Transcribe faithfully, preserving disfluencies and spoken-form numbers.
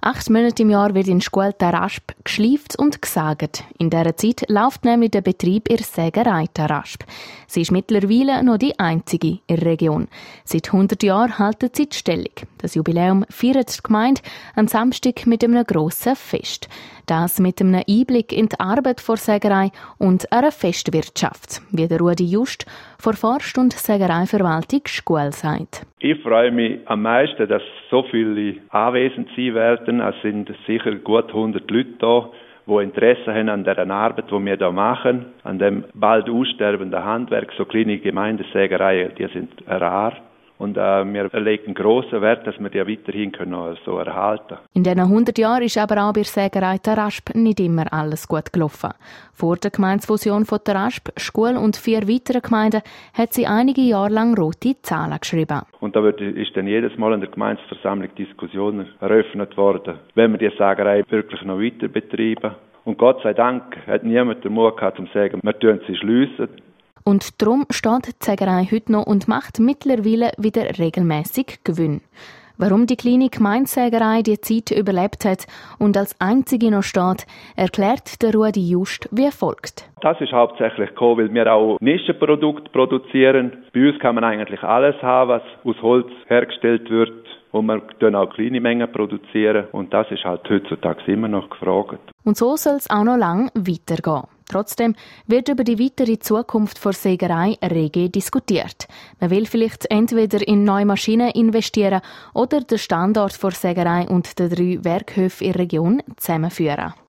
Acht Monate im Jahr wird in Scuol Tarasp geschleift und gesagt. In dieser Zeit läuft nämlich der Betrieb in der Sägerei Tarasp. Sie ist mittlerweile noch die einzige in der Region. Seit hundert Jahren halten sie die Stellung. Das Jubiläum feiert die Gemeinde am Samstag mit einem grossen Fest. Das mit einem Einblick in die Arbeit der Sägerei und einer Festwirtschaft, wie der Rudi Just von Forst- und Sägereiverwaltung Scuol sagt. Ich freue mich am meisten, dass so viele anwesend sein werden. Es sind sicher gut hundert Leute da, die Interesse haben an der Arbeit, die wir hier machen, an dem bald aussterbenden Handwerk. So kleine Gemeindesägereien, die sind rar. Und äh, wir legen grossen Wert, dass wir die weiterhin können, so erhalten können. In diesen hundert Jahren ist aber auch bei der Sägerei Tarasp nicht immer alles gut gelaufen. Vor der Gemeindefusion von Tarasp, Scuol und vier weiteren Gemeinden hat sie einige Jahre lang rote Zahlen geschrieben. Und da wird, ist dann jedes Mal in der Gemeindeversammlung Diskussionen eröffnet worden, wenn wir die Sägerei wirklich noch weiter betreiben. Und Gott sei Dank hat niemand den Mut gehabt, um zu sagen, wir tun sie schliessen. Und darum steht die Sägerei heute noch und macht mittlerweile wieder regelmäßig Gewinn. Warum die kleine Gemeindesägerei die Zeit überlebt hat und als einzige noch steht, erklärt der Rudi Just wie folgt. Das ist hauptsächlich gekommen, weil wir auch Nischenprodukte produzieren. Bei uns kann man eigentlich alles haben, was aus Holz hergestellt wird. Und wir können auch kleine Mengen produzieren. Und das ist halt heutzutage immer noch gefragt. Und so soll es auch noch lange weitergehen. Trotzdem wird über die weitere Zukunft der Sägerei rege diskutiert. Man will vielleicht entweder in neue Maschinen investieren oder den Standort der Sägerei und der drei Werkhöfe in der Region zusammenführen.